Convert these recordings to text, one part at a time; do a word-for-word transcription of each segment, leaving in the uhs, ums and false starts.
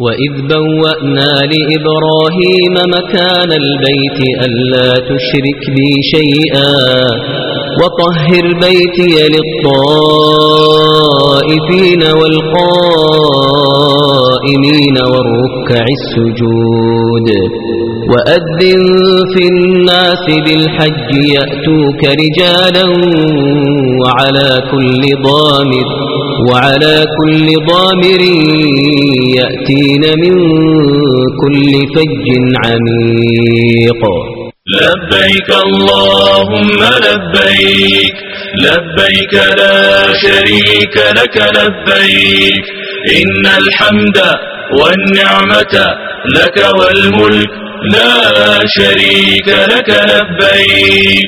وإذ بوأنا لإبراهيم مكان البيت ألا تشرك بي شيئا وطهر بيتي للطائفين والقائمين والركع السجود وأذن في الناس بالحج يأتوك رجالا وعلى كل ضامر وعلى كل ضامر يأتين من كل فج عميق. لبيك اللهم لبيك لبيك لا شريك لك لبيك إن الحمد والنعمة لك والملك لا شريك لك لبيك.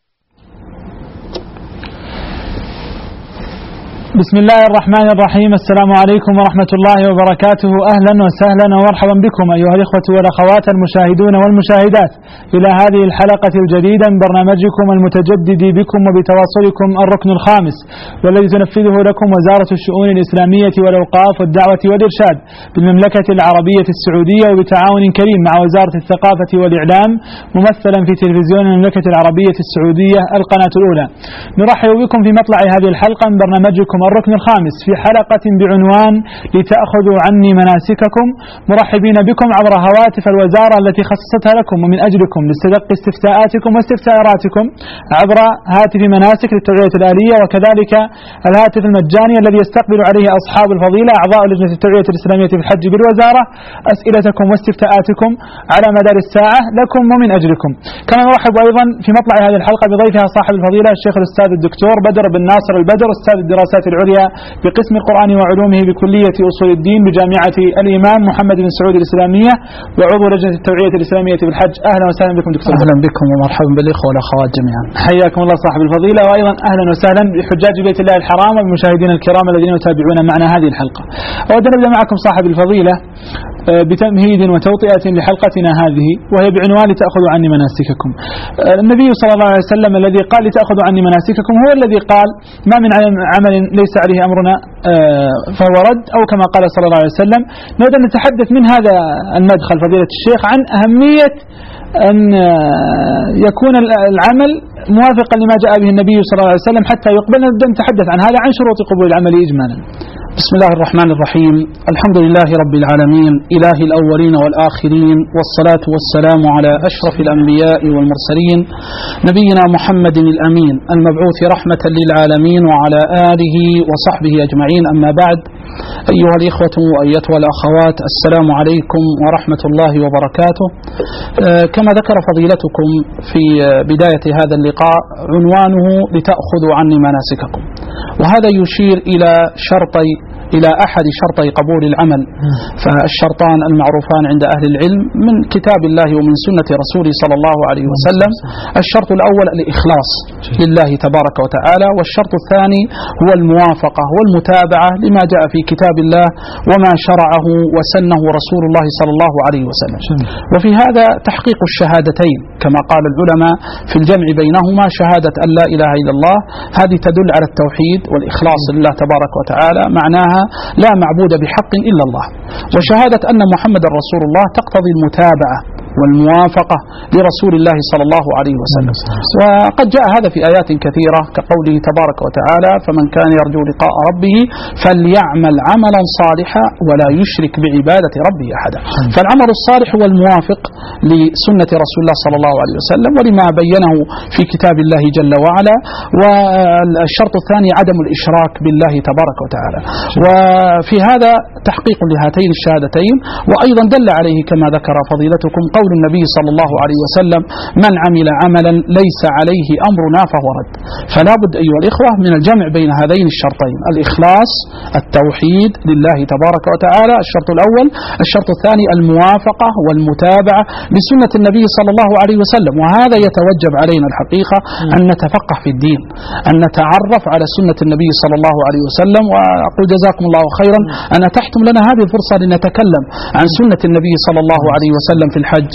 بسم الله الرحمن الرحيم. السلام عليكم ورحمة الله وبركاته. أهلا وسهلا ومرحبا بكم أيها الإخوة والأخوات المشاهدون والمشاهدات إلى هذه الحلقة الجديدة من برنامجكم المتجدد بكم وبتواصلكم الركن الخامس، والذي تنفذه لكم وزارة الشؤون الإسلامية والأوقاف والدعوة والإرشاد بالمملكة العربية السعودية وبتعاون كريم مع وزارة الثقافة والإعلام ممثلا في تلفزيون المملكة العربية السعودية القناة الأولى. نرحب بكم في مطلع هذه الحلقة من برنامجكم الركن الخامس في حلقة بعنوان لتأخذوا عني مناسككم، مرحبين بكم عبر هواتف الوزارة التي خصصتها لكم ومن أجلكم لاستدق استفتاءاتكم واستفساراتكم عبر هاتف مناسك للتوعية الآلية، وكذلك الهاتف المجاني الذي يستقبل عليه أصحاب الفضيلة أعضاء لجنة التوعية الإسلامية في الحج بالوزارة أسئلتكم واستفتاءاتكم على مدار الساعة لكم ومن أجلكم. كما نرحب أيضا في مطلع هذه الحلقة بضيفها صاحب الفضيلة الشيخ الأستاذ الدكتور بدر بن ناصر البدر، أستاذ الدراسات العليا بقسم القرآن وعلومه بكلية أصول الدين بجامعة الإمام محمد بن سعود الإسلامية وعضو لجنة التوعية الإسلامية في الحج. أهلا وسهلا بكم دكتور. أهلا بكم ومرحبا بالإخوة والأخوات جميعا. حياكم الله صاحب الفضيلة، وأيضا أهلا وسهلا بحجاج بيت الله الحرام والمشاهدين الكرام الذين يتابعون معنا هذه الحلقة. أود أن نبدأ معكم صاحب الفضيلة بتمهيد وتوطئة لحلقتنا هذه، وهي بعنوان لتأخذوا عني مناسككم. النبي صلى الله عليه وسلم الذي قال لتأخذوا عني مناسككم هو الذي قال ما من عمل ليس عليه أمرنا فهو رد، أو كما قال صلى الله عليه وسلم. نود أن نتحدث من هذا المدخل فضيلة الشيخ عن أهمية أن يكون العمل موافقا لما جاء به النبي صلى الله عليه وسلم حتى يقبل. نبدأ نتحدث عن هذا، عن شروط قبول العمل إجمالا. بسم الله الرحمن الرحيم. الحمد لله رب العالمين إله الأولين والآخرين، والصلاة والسلام على أشرف الأنبياء والمرسلين نبينا محمد الأمين المبعوث رحمة للعالمين وعلى آله وصحبه أجمعين. أما بعد، أيها الإخوة وأيتها الأخوات، السلام عليكم ورحمة الله وبركاته. كما ذكر فضيلتكم في بداية هذا اللقاء عنوانه لتأخذوا عني مناسككم، وهذا يشير إلى شرطي إلى أحد شرطي قبول العمل، فالشرطان المعروفان عند أهل العلم من كتاب الله ومن سنة رسوله صلى الله عليه وسلم. الشرط الأول الإخلاص لله تبارك وتعالى، والشرط الثاني هو الموافقة والمتابعة لما جاء في كتاب الله وما شرعه وسنه رسول الله صلى الله عليه وسلم. وفي هذا تحقيق الشهادتين كما قال العلماء في الجمع بينهما، شهادة أن لا إله إلا الله هذه تدل على التوحيد والإخلاص لله تبارك وتعالى، معناها لا معبود بحق إلا الله، وشهادة أن محمد رسول الله تقتضي المتابعة والموافقة لرسول الله صلى الله عليه وسلم. وقد جاء هذا في آيات كثيرة كقوله تبارك وتعالى: فمن كان يرجو لقاء ربه فليعمل عملا صالحا ولا يشرك بعبادة ربه أحدا. فالعمل الصالح هو الموافق لسنة رسول الله صلى الله عليه وسلم ولما بينه في كتاب الله جل وعلا. والشرط الثاني عدم الإشراك بالله تبارك وتعالى. وفي هذا تحقيق لهاتين الشهادتين، وأيضا دل عليه كما ذكر فضيلتكم قول النبي صلى الله عليه وسلم: من عمل عملا ليس عليه أمرنا فهو رد. فلا بد أيها الإخوة من الجمع بين هذين الشرطين، الإخلاص التوحيد لله تبارك وتعالى الشرط الأول، الشرط الثاني الموافقة والمتابعة لسنة النبي صلى الله عليه وسلم. وهذا يتوجب علينا الحقيقة أن نتفقه في الدين، أن نتعرف على سنة النبي صلى الله عليه وسلم. وأقول جزاكم الله خيرا أن أتحتم لنا هذه الفرصة لنتكلم عن سنة النبي صلى الله عليه وسلم في الحج،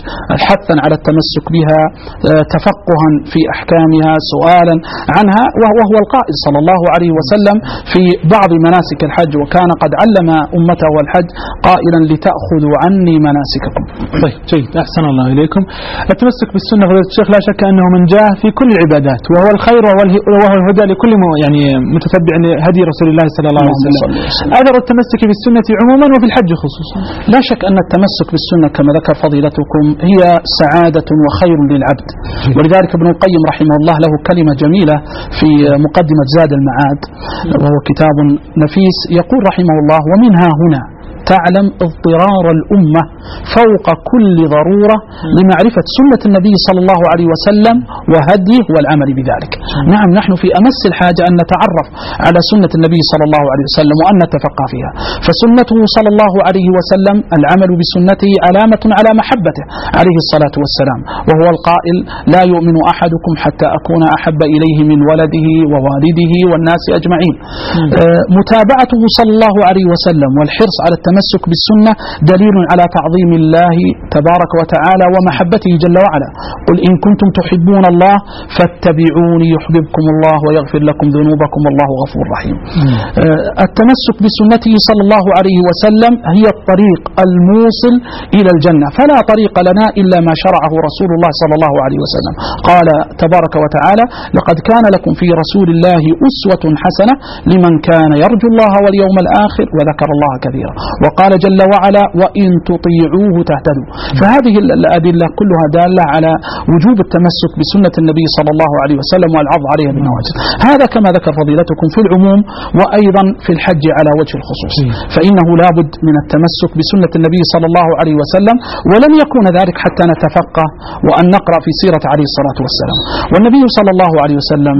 حثا على التمسك بها، تفقها في أحكامها، سؤالا عنها، وهو القائل صلى الله عليه وسلم في بعض مناسك الحج، وكان قد علم أمته الحج قائلا لتأخذوا عني مناسككم. طيب جيد، أحسن الله إليكم. التمسك بالسنة فضيلة الشيخ لا شك أنه من جاه في كل العبادات، وهو الخير وهو الهدى لكل يعني متتبع هدي رسول الله صلى الله عليه وسلم. أثر التمسك بالسنة عموما وفي الحج خصوصا. لا شك أن التمسك بالسنة كما ذكر فضيلتكم هي سعادة وخير للعبد، ولذلك ابن القيم رحمه الله له كلمة جميلة في مقدمة زاد المعاد، وهو كتاب نفيس، يقول رحمه الله: ومنها هنا تعلم اضطرار الأمة فوق كل ضرورة لمعرفة سنة النبي صلى الله عليه وسلم وهديه والعمل بذلك. نعم، نحن في أمس الحاجة أن نتعرف على سنة النبي صلى الله عليه وسلم وأن نتفقه فيها، فسنته صلى الله عليه وسلم العمل بسنته علامة على محبته عليه الصلاة والسلام، وهو القائل: لا يؤمن أحدكم حتى أكون أحب إليه من ولده ووالده والناس أجمعين. آه متابعته صلى الله عليه وسلم والحرص على التمسك بالسنة دليل على تعظيم الله تبارك وتعالى ومحبته جل وعلا. قل إن كنتم تحبون الله فاتبعوني يحببكم الله ويغفر لكم ذنوبكم والله غفور رحيم. آه التمسك بسنته صلى الله عليه وسلم هي الطريق الموصل إلى الجنة، فلا طريق لنا إلا ما شرعه رسول الله صلى الله عليه وسلم. قال تبارك وتعالى: لقد كان لكم في رسول الله أسوة حسنة لمن كان يرجو الله واليوم الآخر وذكر الله كثيرا. وقال جل وعلا: وإن تطيعوه تهتدوا. فهذه الأدلة كلها دالة على وجوب التمسك بسنة النبي صلى الله عليه وسلم والعض عليها بالنواجذ. هذا كما ذكر فضيلتكم في العموم، وأيضا في الحج على وجه الخصوص، فإنه لابد من التمسك بسنة النبي صلى الله عليه وسلم، ولن يكون ذلك حتى نتفقه وأن نقرأ في سيرة عليه الصلاة والسلام. والنبي صلى الله عليه وسلم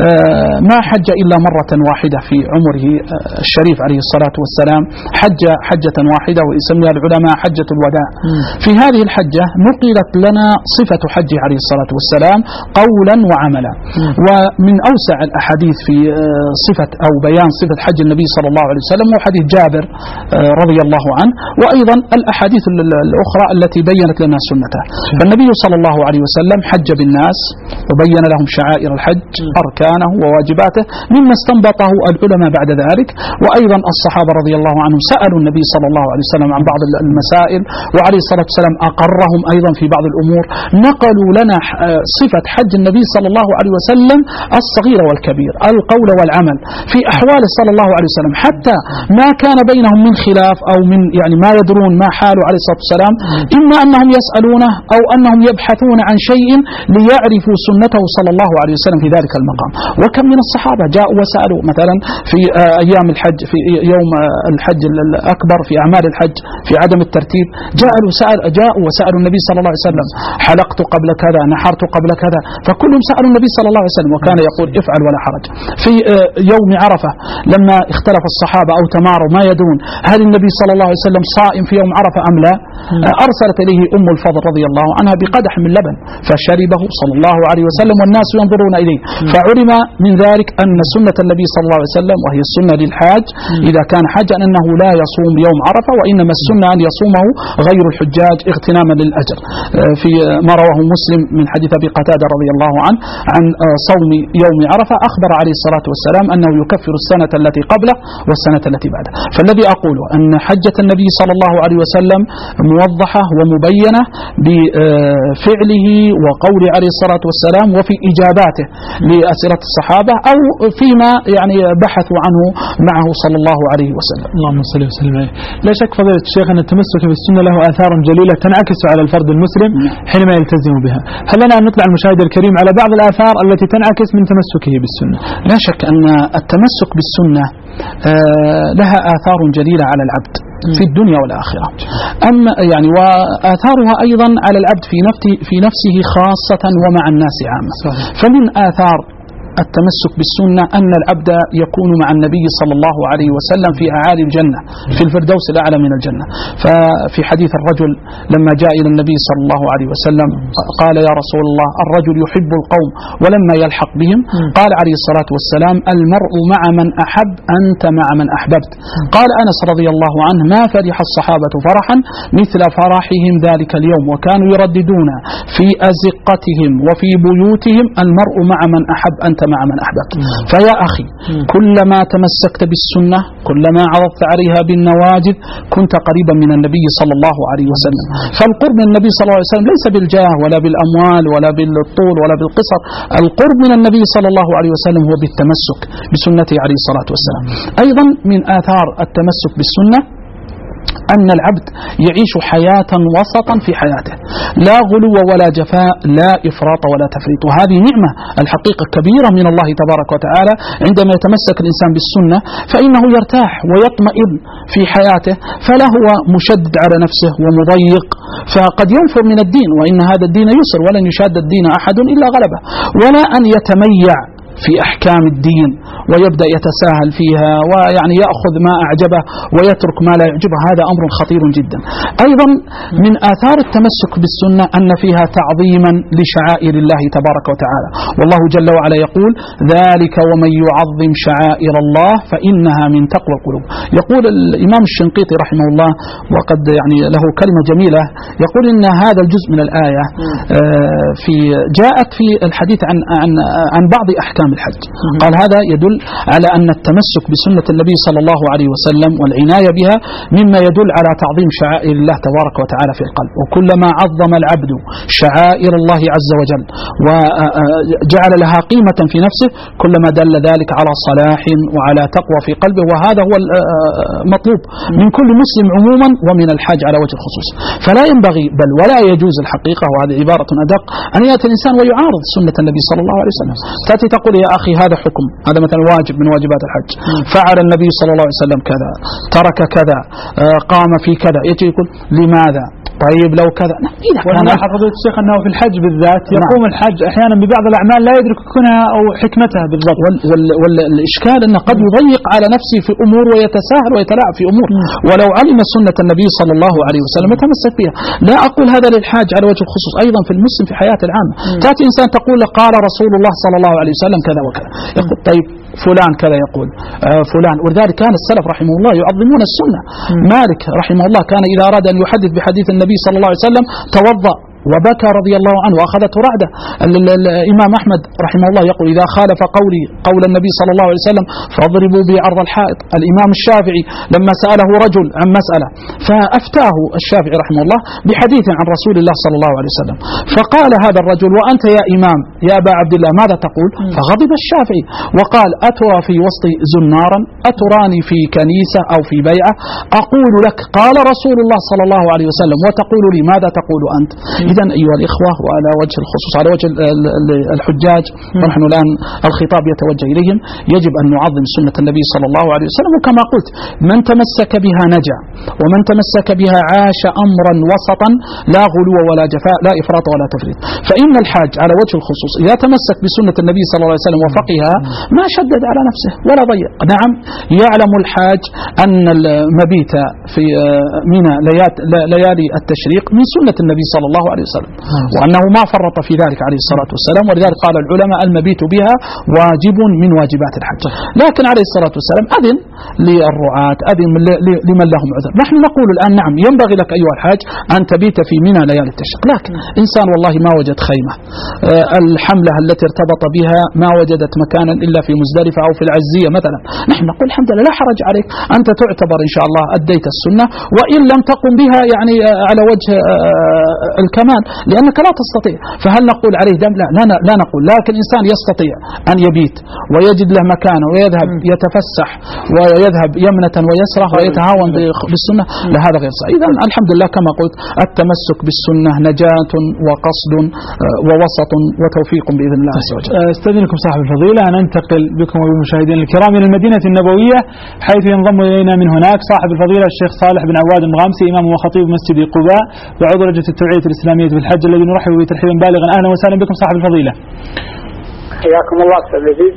ما حج إلا مرة واحدة في عمره الشريف عليه الصلاة والسلام، حج حجة واحدة ويسميها العلماء حجة الوداع. في هذه الحجة نقلت لنا صفة حجه عليه الصلاة والسلام قولا وعملا، ومن أوسع الأحاديث في صفة أو بيان صفة حج النبي صلى الله عليه وسلم هو حديث جابر رضي الله عنه، وأيضا الأحاديث الأخرى التي بينت لنا سنته. فالنبي صلى الله عليه وسلم حج بالناس وبين لهم شعائر الحج، أركانه وواجباته، مما استنبطه العلماء بعد ذلك. وأيضا الصحابة رضي الله عنهم سألوا النبي صلى الله عليه وسلم عن بعض المسائل، وعليه الصلاة والسلام أقرهم أيضا في بعض الأمور. نقلوا لنا صفة حج النبي صلى الله عليه وسلم الصغير والكبير، القول والعمل في أحوال صلى الله عليه وسلم، حتى ما كان بينهم من خلاف أو من يعني ما يدرون ما حاله عليه الصلاة والسلام، إما أنهم يسألونه أو أنهم يبحثون عن شيء ليعرفوا سنته صلى الله عليه وسلم في ذلك المقام. وكم من الصحابة جاءوا وسألوا مثلا في أيام الحج، في يوم الحج الأكبر، في أعمال الحج، في عدم الترتيب، جاءوا سأل جاءوا وسألوا النبي صلى الله عليه وسلم: حلقت قبل كذا، نحرت قبل كذا، فكلهم سألوا النبي صلى الله عليه وسلم، وكان يقول: افعل ولا حرج. في يوم عرفة لما اختلف الصحابة أو تماروا ما يدرون هل النبي صلى الله عليه وسلم صائم في يوم عرفة أم لا، أرسلت إليه أم الفضل رضي الله عنها بقدح من لبن فشربه صلى الله عليه وسلم والناس ينظرون إليه، فعلم من ذلك أن سنة النبي صلى الله عليه وسلم وهي السنة للحاج إذا كان حجا أنه لا يصوم يوم عرفة، وإنما السنة أن يصومه غير الحجاج اغتناما للأجر. في ما رواه مسلم من حديث أبي قتادة رضي الله عنه عن صوم يوم عرفة، أخبر عليه الصلاة والسلام أنه يكفر السنة التي قبله والسنة التي بعده. فالذي أقوله أن حجة النبي صلى الله عليه وسلم موضحة ومبينة بفعله وقوله عليه الصلاة والسلام، وفي إجاباته لأسئلة الصحابة أو فيما يعني بحثوا عنه معه صلى الله عليه وسلم. اللهم صل وسلم عليه. لا شك فضيلة الشيخ أن التمسك بالسنة له آثار جليلة تنعكس على الفرد المسلم حينما يلتزم بها. هل لنا أن نطلع المشاهد الكريم على بعض الآثار التي تنعكس من تمسكه بالسنة؟ لا شك أن التمسك بالسنة لها آثار جليلة على العبد في الدنيا والآخرة، أما يعني وآثارها أيضا على العبد في نفسه في نفسه خاصة ومع الناس عامة. فمن آثار التمسك بالسنة أن العبد يكون مع النبي صلى الله عليه وسلم في أعالي الجنة في الفردوس الأعلى من الجنة. ففي حديث الرجل لما جاء إلى النبي صلى الله عليه وسلم قال يا رسول الله الرجل يحب القوم ولما يلحق بهم قال عليه الصلاة والسلام المرء مع من أحب أنت مع من أحببت. قال أنس رضي الله عنه ما فرح الصحابة فرحا مثل فرحهم ذلك اليوم وكانوا يرددون في أزقتهم وفي بيوتهم المرء مع من أحب أنت مع من أحببت. فيا أخي كلما تمسكت بالسنة كلما عرضت عليها بالنواجذ كنت قريبا من النبي صلى الله عليه وسلم. فالقرب من النبي صلى الله عليه وسلم ليس بالجاه ولا بالأموال ولا بالطول ولا بالقصر. القرب من النبي صلى الله عليه وسلم هو بالتمسك بسنته عليه الصلاة والسلام. أيضا من آثار التمسك بالسنة أن العبد يعيش حياة وسطا في حياته، لا غلو ولا جفاء، لا إفراط ولا تفريط. وهذه نعمة الحقيقة كبيرة من الله تبارك وتعالى. عندما يتمسك الإنسان بالسنة فإنه يرتاح ويطمئن في حياته، فلا هو مشدد على نفسه ومضيق، فقد ينفر من الدين وإن هذا الدين يسر ولن يشاد الدين أحد إلا غلبه، ولا أن يتميع في أحكام الدين ويبدأ يتساهل فيها ويعني يأخذ ما أعجبه ويترك ما لا يعجبه. هذا أمر خطير جدا. أيضا من آثار التمسك بالسنة أن فيها تعظيما لشعائر الله تبارك وتعالى، والله جل وعلا يقول ذلك ومن يعظم شعائر الله فإنها من تقوى القلوب. يقول الإمام الشنقيطي رحمه الله وقد يعني له كلمة جميلة، يقول إن هذا الجزء من الآية في جاءت في الحديث عن عن عن بعض أحكام الحج. قال هذا يدل على أن التمسك بسنة النبي صلى الله عليه وسلم والعناية بها مما يدل على تعظيم شعائر الله تبارك وتعالى في القلب. وكلما عظم العبد شعائر الله عز وجل وجعل لها قيمة في نفسه كلما دل ذلك على صلاح وعلى تقوى في قلبه، وهذا هو المطلوب من كل مسلم عموما ومن الحاج على وجه الخصوص. فلا ينبغي بل ولا يجوز الحقيقة، وهذه عبارة أدق، أن يأتي الإنسان ويعارض سنة النبي صلى الله عليه وسلم. تأتي تقول يا أخي هذا حكم، هذا مثلا واجب من واجبات الحج، فعل النبي صلى الله عليه وسلم كذا، ترك كذا، قام في كذا، يجي يقول لماذا؟ طيب لو كذا. ونلاحظ فضيلة الشيخ أنه في الحج بالذات يقوم نعم. الحج أحيانا ببعض الأعمال لا يدرك كونها أو حكمتها بالضبط. والإشكال أنه قد يضيق على نفسه في أمور ويتساهل ويتلاعب في أمور، م. ولو علم سنة النبي صلى الله عليه وسلم يتمسك بها. لا أقول هذا للحاج على وجه الخصوص، أيضا في المسلم في حياته العامة. م. تأتي إنسان تقول له قال رسول الله صلى الله عليه وسلم كذا وكذا، يقول طيب فلان كذا يقول آه فلان. ولذلك كان السلف رحمه الله يعظمون السنة. م. مالك رحمه الله كان إذا أراد أن يحدث بحديث النبي صلى الله عليه وسلم توضأ وبكى رضي الله عنه وأخذته رعدة. الإمام أحمد رحمه الله يقول إذا خالف قولي قول النبي صلى الله عليه وسلم فاضربوا بعرض الحائط. الإمام الشافعي لما سأله رجل عن مسألة فأفتاه الشافعي رحمه الله بحديث عن رسول الله صلى الله عليه وسلم، فقال هذا الرجل وأنت يا إمام يا أبا عبد الله ماذا تقول؟ فغضب الشافعي وقال أترى في وسط زنارا، أتراني في كنيسة أو في بيعة، أقول لك قال رسول الله صلى الله عليه وسلم وتقول لي ماذا تقول أنت؟ إذن أيها الإخوة وعلى وجه الخصوص على وجه الحجاج ونحن الآن الخطاب يتوجه إليهم، يجب أن نعظم سنة النبي صلى الله عليه وسلم. وكما قلت من تمسك بها نجا، ومن تمسك بها عاش أمرا وسطا لا غلو ولا جفاء، لا إفراط ولا تفريط. فإن الحاج على وجه الخصوص إذا تمسك بسنة النبي صلى الله عليه وسلم وفقها ما شدد على نفسه ولا ضيق. نعم يعلم الحاج أن المبيت في منى ليالي التشريق من سنة النبي صلى الله عليه وسلم، وأنه ما فرط في ذلك عليه الصلاة والسلام، ولذلك قال العلماء المبيت بها واجب من واجبات الحج. لكن عليه الصلاة والسلام أذن للرعاة، أذن لمن لهم عذر. نحن نقول الآن نعم ينبغي لك أيها الحاج أن تبيت في منى ليالي التشريق، لكن إنسان والله ما وجد خيمة، الحملة التي ارتبط بها ما وجدت مكانا إلا في مزدلفة أو في العزية مثلا، نحن نقول الحمد لله لا حرج عليك، أنت تعتبر إن شاء الله أديت السنة، وإن لم تقم بها يعني على وجه الكمال لأنك لا تستطيع، فهل نقول عليه دم؟ لا لا, لا نقول. لكن إنسان يستطيع أن يبيت ويجد له مكانه ويذهب يتفسح ويذهب يمنة ويسرة ويتهاون بالسنة، لا هذا غير صحيح. إذن الحمد لله كما قلت التمسك بالسنة نجاة وقصد ووسط وتوفيق بإذن الله عز وجل. استأذنكم صاحب الفضيلة أن ننتقل بكم وبالمشاهدين الكرام إلى المدينة النبوية، حيث ينضم إلينا من هناك صاحب الفضيلة الشيخ صالح بن عواد المغامسي، إمام وخطيب مسجد قباء وعضو لجنة التوعية الإسلامية في الحج، الذي نرحب به ترحيبا بالغا. أهلا وسهلا بكم صاحب الفضيلة. حياكم الله أستاذ يزيد.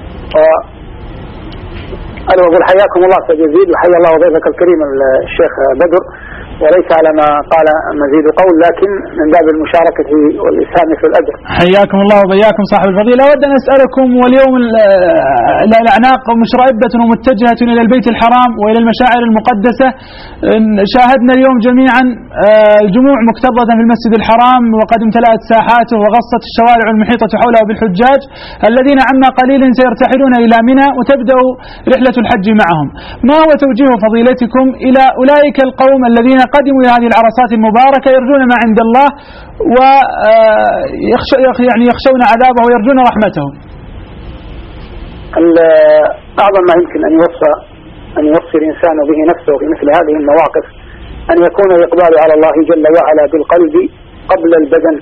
أنا أقول حياكم الله أستاذ يزيد، وحيا الله ضيفك الكريم الشيخ بدر، وليس على ما قال مزيد قول، لكن من باب المشاركة والإسهام في الأجر. حياكم الله وبياكم صاحب الفضيلة. أود أن أسألكم، واليوم الأعناق مشرعبة ومتجهة إلى البيت الحرام وإلى المشاعر المقدسة. شاهدنا اليوم جميعا الجموع مكتظة في المسجد الحرام، وقد امتلأت ساحاته وغصت الشوارع المحيطة حوله بالحجاج الذين عما قليل سيرتحلون إلى منى وتبدأ رحلة الحج معهم. ما هو توجيه فضيلتكم إلى أولئك القوم الذين قدموا إلى هذه العرصات المباركة يرجون ما عند الله ويعني يخشون عذابه ويرجون رحمته؟ أعظم ما يمكن أن يوصى أن يوصي الإنسان به نفسه في مثل هذه المواقف أن يكون الإقبال على الله جل وعلا بالقلب قبل البدن.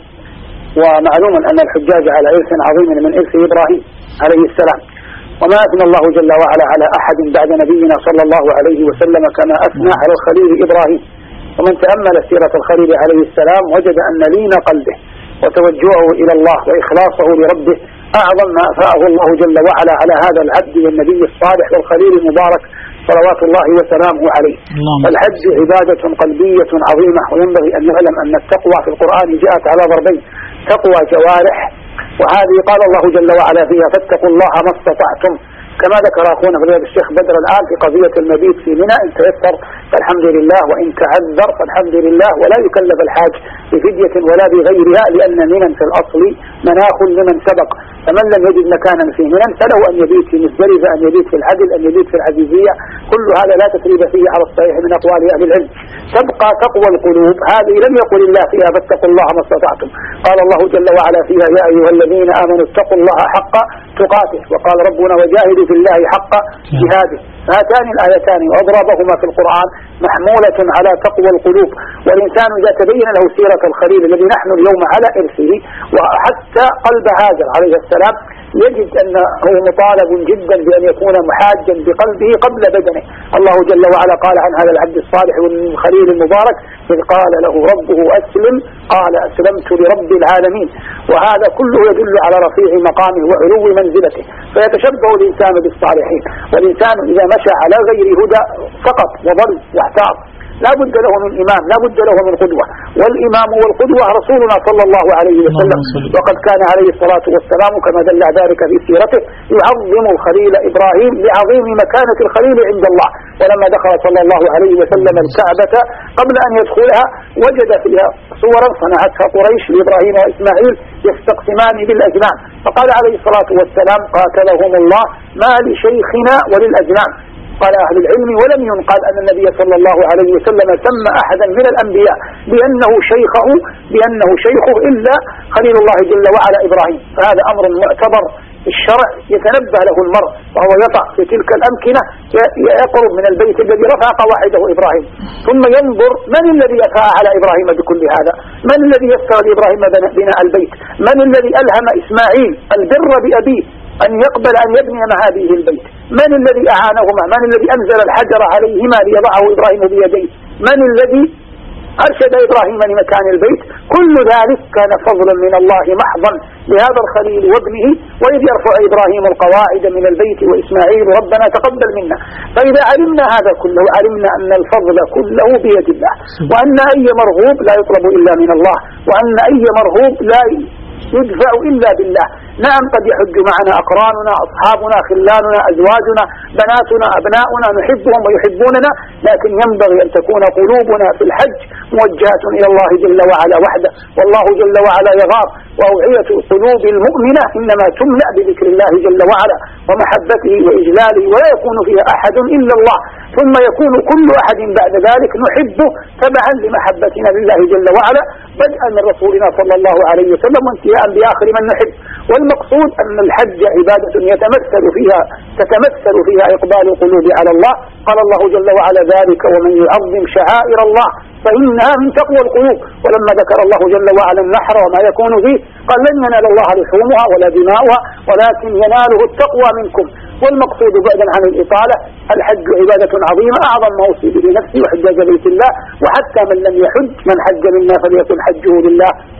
ومعلوم أن الحجاج على إرث عظيم من إرث إبراهيم عليه السلام، وما أثنى الله جل وعلا على أحد بعد نبينا صلى الله عليه وسلم كما أثنى على الخليل إبراهيم. ومن تأمل سيرة الخليل عليه السلام وجد أن لين قلبه وتوجهه إلى الله وإخلاصه لربه أعظم ما أفاءه الله جل وعلا على هذا العبد والنبي الصالح والخليل المبارك صلوات الله وسلامه عليه. الحج عبادة قلبية عظيمة، وينبغي أن يعلم أن التقوى في القرآن جاءت على ضربين: تقوى جوارح، وهذه قال الله جل وعلا فيها فاتقوا الله ما استطعتم، كما ذكر أخونا فضيلة الشيخ بدر الآن في قضية المبيت في منى، إن تيسر فالحمد لله، وإن تعذر فالحمد لله، ولا يكلف الحاج بفدية ولا بغيرها، لأن منى في الأصل مناخ لمن سبق، فمن لم يجد مكانا في منى فله أن يبيت في مزدلفة، أن يبيت في العدل، أن يبيت في العزيزية، كل هذا لا تثريب فيه على الصحيح من أقوال أهل العلم. تبقى تقوى القلوب، هذه لم يقل الله فيها فاتقوا الله ما استطعتم، قال الله جل وعلا فيها يا أيها الذين آمنوا اتقوا الله حق تقاته، وقال ربنا وجاهدوا في الله حق جهاده. هاتان الآيتان وأضرابهما في القرآن محمولة على تقوى القلوب. والإنسان إذا تبين له سيرة الخليل الذي نحن اليوم على إرثه، وحتى قلب هاجر عليه السلام، يجد أنه مطالب جدا بأن يكون محاجا بقلبه قبل بدنه. الله جل وعلا قال عن هذا العبد الصالح والخليل المبارك إذ قال له ربه أسلم قال أسلمت لرب العالمين. وهذا كله يدل على رفيع مقامه وعلو منزلته، فيتشبه الإنسان بالصالحين. والإنسان إذا مشى على غير هدى فقط وضل واحتار، لا بد له من إمام، لا بد له من قدوة، والإمام والقدوة رسولنا صلى الله عليه وسلم. وقد كان عليه الصلاة والسلام كما دل ذلك في سيرته يعظم الخليل إبراهيم لعظيم مكانة الخليل عند الله. ولما دخل صلى الله عليه وسلم الكعبة قبل أن يدخلها وجد فيها صورا صنعتها قريش لإبراهيم وإسماعيل يستقسمان بالأجنام، فقال عليه الصلاة والسلام قاتلهم الله ما لشيخنا وللأجنام. قال أهل العلم ولم ينقل أن النبي صلى الله عليه وسلم سمى أحدا من الأنبياء بأنه شيخه بأنه شيخه إلا خليل الله جل وعلا إبراهيم. فهذا أمر معتبر الشرع يتنبه له المرء، وهو يطع في تلك الأمكنة يقرب من البيت الذي رفع قواعده إبراهيم، ثم ينظر من الذي أفاء على إبراهيم بكل هذا، من الذي يسر لإبراهيم بناء البيت، من الذي ألهم إسماعيل البر بأبيه أن يقبل أن يبني مع أبيه البيت، من الذي أعانهما، من الذي أنزل الحجر عليهما ليضعه إبراهيم بيديه، من الذي أرشد إبراهيم لمكان البيت. كل ذلك كان فضلا من الله محضا لهذا الخليل وابنه، وإذ يرفع إبراهيم القواعد من البيت وإسماعيل ربنا تقبل منا. فإذا علمنا هذا كله علمنا أن الفضل كله بيد الله، وأن أي مرغوب لا يطلب إلا من الله، وأن أي مرغوب لا يدفع إلا بالله. نعم قد يحج معنا أقراننا أصحابنا خلاننا أزواجنا بناتنا أبناؤنا نحبهم ويحبوننا، لكن ينبغي أن تكون قلوبنا في الحج موجهة إلى الله جل وعلا وحده، والله جل وعلا يغار. وأوعية القلوب المؤمنة إنما تملأ بذكر الله جل وعلا ومحبته وإجلاله، ولا يكون فيها أحد إلا الله، ثم يكون كل أحد بعد ذلك نحبه تبعا لمحبتنا لله جل وعلا، بدءا من رسولنا صلى الله عليه وسلم وانتهاء بآخر من نحب. والمقصود أن الحج عبادة يتمثل فيها تتمثل فيها إقبال القلوب على الله. قال الله جل وعلا ذلك ومن يعظم شعائر الله فإنها من تقوى القلوب. ولما ذكر الله جل وعلا النحر وما يكون فيه قال لن ينال الله لحومها ولا دماؤها ولكن يناله التقوى منكم. والمقصود بعدا عن الإطالة الحج عبادة عظيمة أعظم ما أوصي به نفسي وحجاج بيت الله. وحتى من لم يحج من حج منا فليكن حجه لله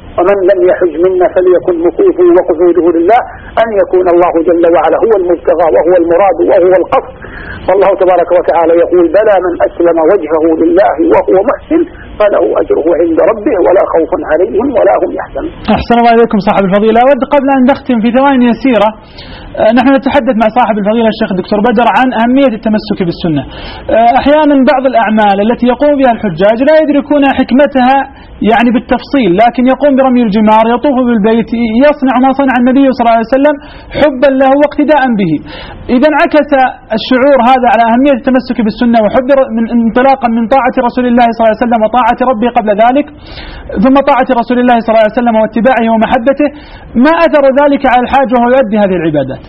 ومن لم يحج منا فليكن مكوثه وقصوده لله أن يكون الله جل وعلا هو المبتغى وهو المراد وهو القصد. والله تبارك وتعالى يقول بلى من أسلم وجهه لله وهو محسن فله أجره عند ربه ولا خوف عليهم ولا هم يحزنون. أحسن الله إليكم صاحب الفضيلة. أود قبل أن نختم في ثواني يسيرة نحن نتحدث مع صاحب الفضيلة الشيخ الدكتور بدر عن أهمية التمسك بالسنة. أحيانا بعض الأعمال التي يقوم بها الحجاج لا يدركون حكمتها يعني بالتفصيل، لكن يقوم برمي الجمار، يطوف بالبيت، يصنع ما صنع النبي صلى الله عليه وسلم حبا له واقتداء به. إذا انعكس الشعور هذا على أهمية التمسك بالسنة وحب من انطلاقا من طاعة رسول الله صلى الله عليه وسلم وطاعة ربه قبل ذلك، ثم طاعة رسول الله صلى الله عليه وسلم واتباعه ومحبته، ما أثر ذلك على الحاج وهو يؤدي هذه العبادات؟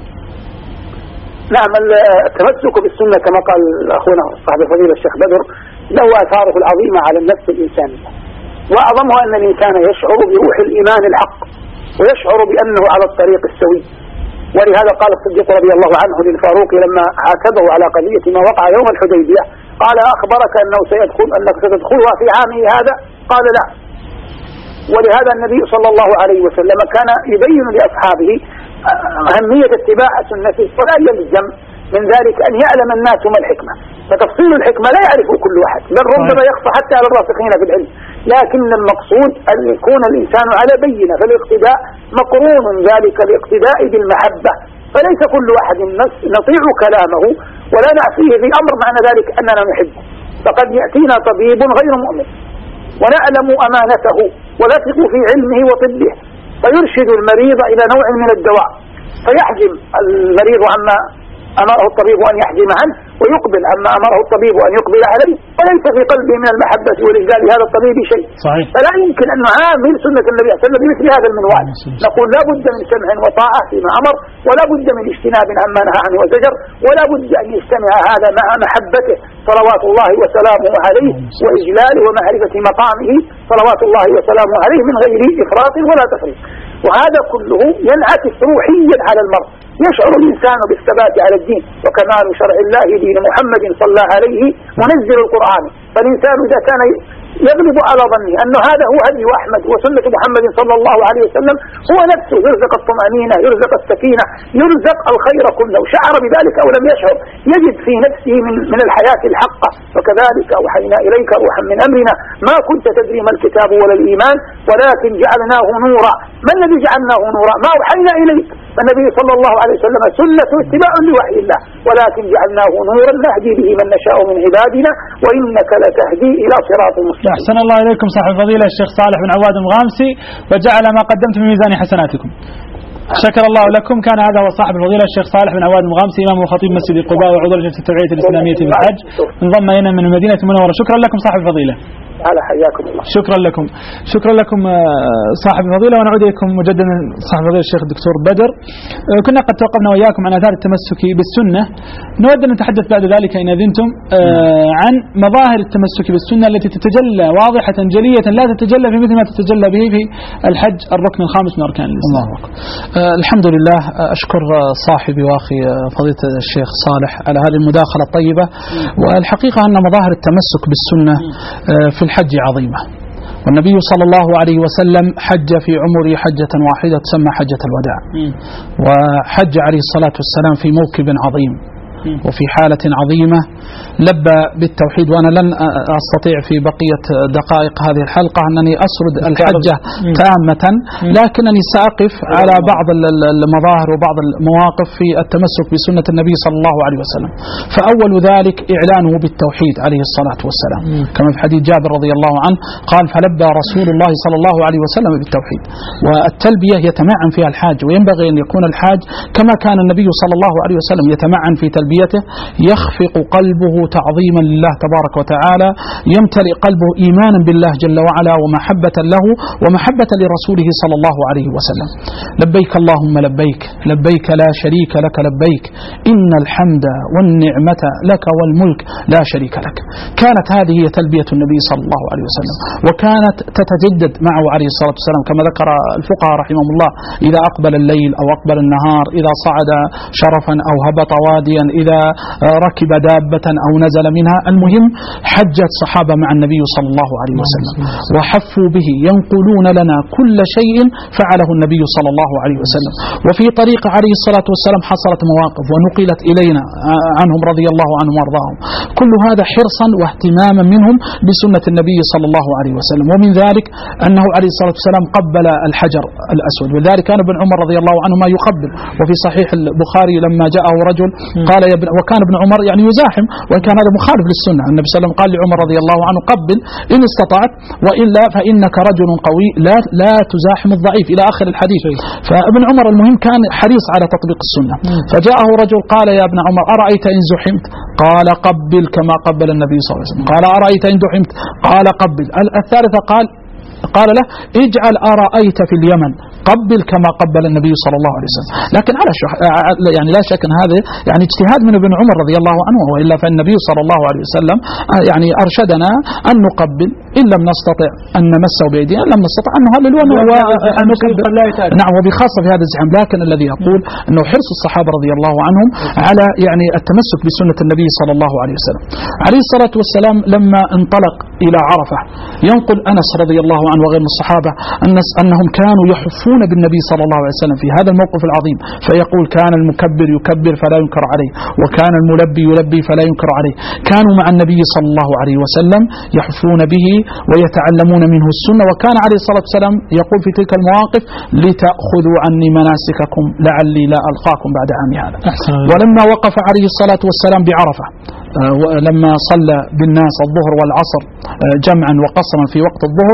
نعم، التمسك بالسنة كما قال أخونا صاحب الفضيلة الشيخ بدر له آثاره العظيمة على النفس الإنسانية، وأعظمها أن الإنسان يشعر بروح الإيمان الحق ويشعر بأنه على الطريق السوي. ولهذا قال الصديق رضي الله عنه للفاروق لما عاتبه على قضية ما وقع يوم الحديبية قال أخبرك أنه سيدخل أنك ستدخلها في عامه هذا؟ قال لا. ولهذا النبي صلى الله عليه وسلم كان يبين لأصحابه أهمية اتباع سنته، ولا يلزم من ذلك أن يعلم الناس ما الحكمة، فتفصيل الحكمة لا يعرفه كل واحد، بل ربما يخفى حتى على الراسخين في العلم، لكن المقصود أن يكون الإنسان على بينة، فالاقتداء مقرون ذلك الاقتداء بالمحبة، فليس كل واحد نطيع كلامه ولا نعصيه في أمر معنى ذلك أننا نحبه. فقد يأتينا طبيب غير مؤمن ونعلم أمانته ونثق في علمه وطبه، فيرشد المريض إلى نوع من الدواء فيحجم المريض عما أمره الطبيب أن يحجم عنه ويقبل عما أمره الطبيب أن يقبل عليه، وليس في قلبه من المحبة والإجلال لهذا الطبيب شيء. صحيح. فلا يمكن أن نعامل سنة النبي صلى الله عليه وسلم بمثل هذا المنوال. نقول لا بد من سمع وطاعة فيما أمر، ولا بد من اجتناب عما نهى عنه وزجر، ولا بد أن يجتمع هذا مع محبته صلوات الله وسلامه عليه وإجلاله ومعرفة مقامه صلوات الله وسلامه عليه من غير إفراط ولا تفريط. وهذا كله ينعكس روحيا على المرء، يشعر الإنسان بالثبات على الدين وكمال شرع الله دين محمد صلى الله عليه منزل القرآن. فالإنسان إذا كان يغلب على ظنه أنه هذا هو هدي أحمد وسنة محمد صلى الله عليه وسلم، هو نفسه يرزق الطمأنينة، يرزق السكينة، يرزق الخير كله، شعر بذلك أو لم يشعر، يجد في نفسه من, من الحياة الحقة. وكذلك أوحينا إليك روحا من أمرنا ما كنت تدري ما الكتاب ولا الإيمان ولكن جعلناه نورا. ما الذي جعلناه نورا؟ ما أوحينا إليك. فالنبي صلى الله عليه وسلم سنة اتباع لوحي الله، ولكن جعلناه نورا نهدي به من نشاء من عبادنا وإنك لتهدي إلى صراط مستقيم. أحسن الله إليكم صاحب الفضيلة الشيخ صالح بن عواد المغامسي وجعل ما قدمت من ميزان حسناتكم. شكر الله لكم. كان هذا هو صاحب الفضيلة الشيخ صالح بن عواد المغامسي، إمام وخطيب مسجد قباء وعضو لجنة التوعية الإسلامية في الحج، انضم إلينا من المدينة المنورة. شكرا لكم صاحب الفضيلة. على حياكم الله. شكرا لكم شكرا لكم صاحب الفضيلة. ونعود إليكم مجددا صاحب الفضيلة الشيخ الدكتور بدر. كنا قد توقفنا وإياكم عن آثار التمسك بالسنة، نود أن نتحدث بعد ذلك إن أذنتم عن مظاهر التمسك بالسنة التي تتجلى واضحة جلية لا تتجلى في مثل ما تتجلى به في الحج الركن الخامس من أركان الإسلام. آه الحمد لله. أشكر صاحبي وأخي فضيلة الشيخ صالح على هذه المداخلة الطيبة. والحقيقة أن مظاهر التمسك بالسنة آه في الحج عظيمة، والنبي صلى الله عليه وسلم حج في عمره حجة واحدة تسمى حجة الوداع، وحج عليه الصلاة والسلام في موكب عظيم وفي حالة عظيمة، لبى بالتوحيد. وأنا لن أستطيع في بقية دقائق هذه الحلقة أنني أسرد الحجة تامة، لكنني سأقف على بعض المظاهر وبعض المواقف في التمسك بسنة النبي صلى الله عليه وسلم. فأول ذلك إعلانه بالتوحيد عليه الصلاة والسلام، كما في حديث جابر رضي الله عنه قال فلبى رسول الله صلى الله عليه وسلم بالتوحيد. والتلبية يتمعن فيها الحاج، وينبغي أن يكون الحاج كما كان النبي صلى الله عليه وسلم يتمعن في تلبيته، يخفق قلبه تعظيما لله تبارك وتعالى، يمتلئ قلبه إيمانا بالله جل وعلا ومحبة له ومحبة لرسوله صلى الله عليه وسلم. لبيك اللهم لبيك لبيك لا شريك لك لبيك إن الحمد والنعمة لك والملك لا شريك لك. كانت هذه هي تلبية النبي صلى الله عليه وسلم، وكانت تتجدد معه عليه الصلاة والسلام كما ذكر الفقهاء رحمهم الله: إذا أقبل الليل أو أقبل النهار، إذا صعد شرفا أو هبط واديا، إذا ركب دابة أو نزل منها. المهم حجت صحابة مع النبي صلى الله عليه وسلم وحفوا به ينقلون لنا كل شيء فعله النبي صلى الله عليه وسلم. وفي طريق عليه الصلاة والسلام حصلت مواقف ونقلت إلينا عنهم رضي الله عنهم وارضاهم. كل هذا حرصا واهتماما منهم بسنة النبي صلى الله عليه وسلم. ومن ذلك أنه عليه الصلاة والسلام قبل الحجر الأسود، ولذلك كان ابن عمر رضي الله عنهما يقبل. وفي صحيح البخاري لما جاءه رجل قال يا ابن، وكان ابن عمر يعني يزاحم وإن كان هذا مخالف للسنة. النبي صلى الله عليه وسلم قال لعمر رضي الله عنه قبل إن استطعت وإلا فإنك رجل قوي لا لا تزاحم الضعيف إلى آخر الحديث. فابن عمر المهم كان حريص على تطبيق السنة. فجاءه رجل قال يا ابن عمر أرأيت إن زحمت؟ قال قبل كما قبل النبي صلى الله عليه وسلم. قال أرأيت إن دحمت؟ قال قبل. الثالثة قال قال له اجعل أرأيت في اليمن قبل كما قبل النبي صلى الله عليه وسلم. لكن على شح... يعني لا شك أن هذا يعني اجتهاد من ابن عمر رضي الله عنه، وإلا فالنبي صلى الله عليه وسلم يعني أرشدنا أن نقبل إن لم نستطع أن نمسه بأيدينا، لم نستطع أن نهلل وأن نقبل. نعم، وبخاصة في هذا الزحام. لكن الذي يقول أنه حرص الصحابة رضي الله عنهم على يعني التمسك بسنة النبي صلى الله عليه وسلم. عليه الصلاة والسلام لما انطلق إلى عرفة ينقل أنس رضي الله عنه وغير من الصحابة أنهم كانوا يحفون بالنبي صلى الله عليه وسلم في هذا الموقف العظيم، فيقول كان المكبر يكبر فلا ينكر عليه، وكان الملبي يلبي فلا ينكر عليه. كانوا مع النبي صلى الله عليه وسلم يحفون به ويتعلمون منه السنة. وكان عليه الصلاة والسلام يقول في تلك المواقف لتأخذوا عني مناسككم لعلي لا ألقاكم بعد عام هذا. ولما وقف عليه الصلاة والسلام بعرفة لما صلى بالناس الظهر والعصر جمعا وقصرا في وقت الظهر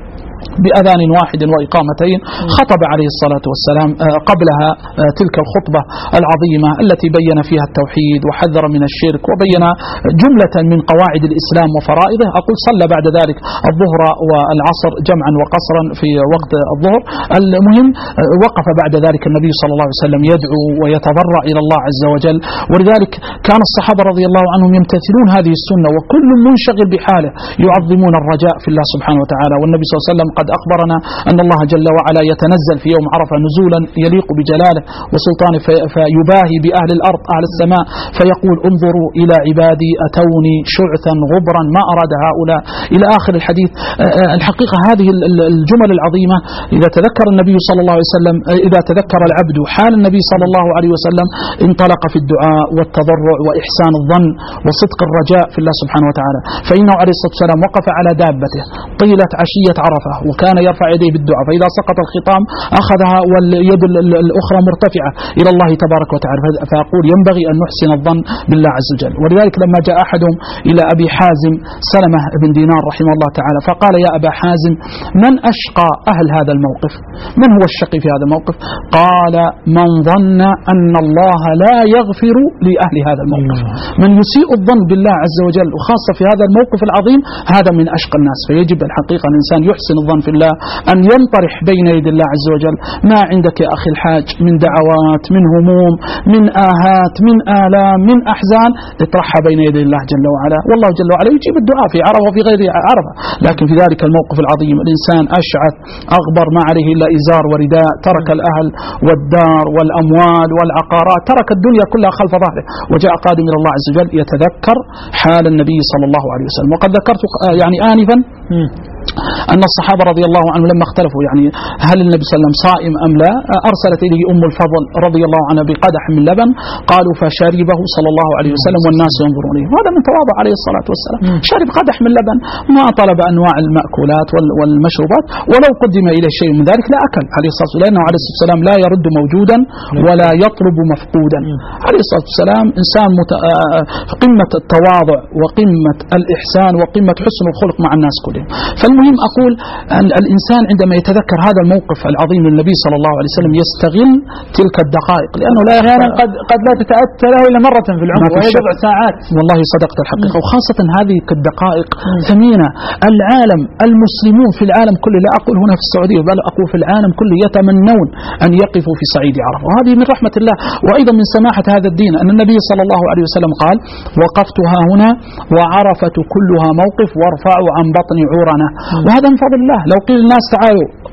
بأذان واحد وإقامتين، خطب عليه الصلاة والسلام قبلها تلك الخطبة العظيمة التي بين فيها التوحيد وحذر من الشرك وبين جملة من قواعد الإسلام وفرائضه. أقول صلى بعد ذلك الظهر والعصر جمعا وقصرا في وقت الظهر. المهم وقف بعد ذلك النبي صلى الله عليه وسلم يدعو ويتضرع إلى الله عز وجل. ولذلك كان الصحابة رضي الله عنهم يمتثلون هذه السنة، وكل منشغل بحاله يعظمون الرجاء في الله سبحانه وتعالى. والنبي صلى الله عليه وسلم قد أخبرنا أن الله جل وعلا يتنزل في يوم عرفة نزولا يليق بجلاله وسلطانه فيباهي بأهل الأرض أهل السماء فيقول انظروا إلى عبادي أتوني شعثا غبرا ما أراد هؤلاء إلى آخر الحديث. الحقيقة هذه الجمل العظيمة إذا تذكر النبي صلى الله عليه وسلم إذا تذكر العبد حال النبي صلى الله عليه وسلم انطلق في الدعاء والتضرع وإحسان الظن وصدق الرجاء في الله سبحانه وتعالى. فإنه عليه الصلاة والسلام وقف على دابته طيلة عشية عرفة وكان يرفع يديه بالدعاء، فإذا سقط الخطام أخذها واليد الأخرى مرتفعة إلى الله تبارك وتعالى. فأقول ينبغي أن نحسن الظن بالله عز وجل. ولذلك لما جاء أحدهم إلى أبي حازم سلمة بن دينار رحمه الله تعالى فقال يا أبا حازم من أشقى أهل هذا الموقف؟ من هو الشقي في هذا الموقف؟ قال من ظن أن الله لا يغفر لأهل هذا الموقف. من يسيء الظن بالله عز وجل وخاصة في هذا الموقف العظيم هذا من أشقى الناس. فيجب الحقيقة الإنسان يحسن الظن في الله، أن ينطرح بين يدي الله عز وجل ما عندك يا أخي الحاج من دعوات من هموم من آهات من آلام من أحزان اطرحها بين يدي الله جل وعلا، والله جل وعلا يجيب الدعاء في عرفة وفي غير عرفة. لكن في ذلك الموقف العظيم الإنسان أشعث أغبر ما عليه إلا إزار ورداء، ترك الأهل والدار والأموال والعقارات، ترك الدنيا كلها خلف ظهره وجاء قادم إلى الله عز وجل يتذكر حال النبي صلى الله عليه وسلم. وقد ذكرت يعني آنفا أن الصحابة رضي الله عنهم لما اختلفوا يعني هل النبي صلى الله عليه وسلم صائم أم لا، أرسلت إليه أم الفضل رضي الله عنها بقدح من لبن، قالوا فشربه صلى الله عليه وسلم والناس ينظرون إليه. هذا من تواضع عليه الصلاة والسلام، شرب قدح من لبن ما طلب أنواع المأكولات والمشروبات، ولو قدم إليه شيء من ذلك لا أكل عليه الصلاة والسلام، لأنه عليه الصلاة والسلام لا يرد موجودا ولا يطلب مفقودا. عليه الصلاة والسلام إنسان مت... قمة التواضع وقمة الإحسان وقمة حسن الخلق مع الناس كلهم. فالمهم أقول أن الإنسان عندما يتذكر هذا الموقف العظيم للنبي صلى الله عليه وسلم يستغل تلك الدقائق، لأنه لا أحيانا قد قد لا تتأتى له إلا مرة في العمر وهي بضع ساعات. والله صدقت الحقيقة، وخاصة هذه الدقائق ثمينة. العالم المسلمون في العالم كله، لا أقول هنا في السعودية بل أقول في العالم كله، يتمنون أن يقفوا في صعيد عرفة، وهذه من رحمة الله وأيضا من سماحة هذا الدين أن النبي صلى الله عليه وسلم قال وقفتها هنا وعرفة كلها موقف وارفعوا عن بطن عورنا. وهذا من فضل الله. لو قيل الناس تعالوا